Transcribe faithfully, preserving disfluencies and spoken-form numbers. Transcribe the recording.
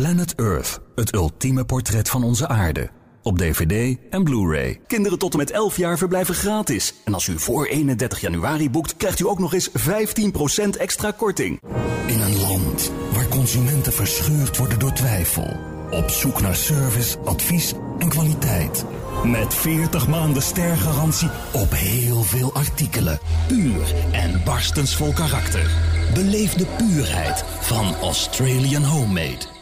Planet Earth, het ultieme portret van onze aarde. Op D V D en Blu-ray. Kinderen tot en met elf jaar verblijven gratis. En als u voor eenendertig januari boekt, krijgt u ook nog eens vijftien procent extra korting. In een land waar consumenten verscheurd worden door twijfel. Op zoek naar service, advies en kwaliteit. Met veertig maanden stergarantie op heel veel artikelen. Puur en barstensvol karakter. Beleef de puurheid van Australian Homemade.